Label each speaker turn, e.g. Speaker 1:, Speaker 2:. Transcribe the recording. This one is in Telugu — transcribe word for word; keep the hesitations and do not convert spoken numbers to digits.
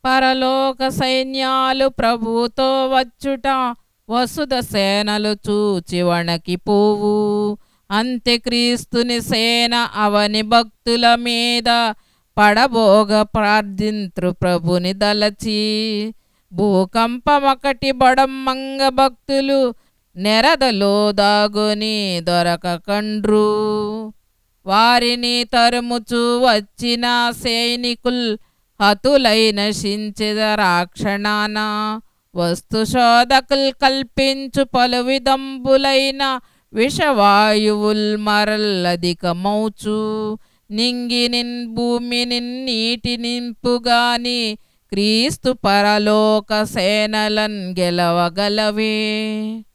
Speaker 1: పరలోక సైన్యాలు ప్రభుతో వచ్చుట వసుధ సేనలు చూచి వణకిపోవు. అంత్యక్రీస్తుని సేన అవని భక్తుల మీద పడబోగ ప్రార్థింతృ ప్రభుని దలచి. భూకంపమొకటి బొడమ్మంగ భక్తులు నెరదలో దాగుని దొరక కండ్రు. వారిని తరుముచూ వచ్చిన సైనికుల్ హతులై నశించెదరాక్షణాన. వస్తు శోధకుల్ కల్పించు పలు విధంబులైన విషవాయువుల్ మరల్లధికమౌచు. నింగినిన్ భూమినిన్ నీటి నింపుగాని క్రీస్తు పరలోక సేనలన్ గెలవగలవే.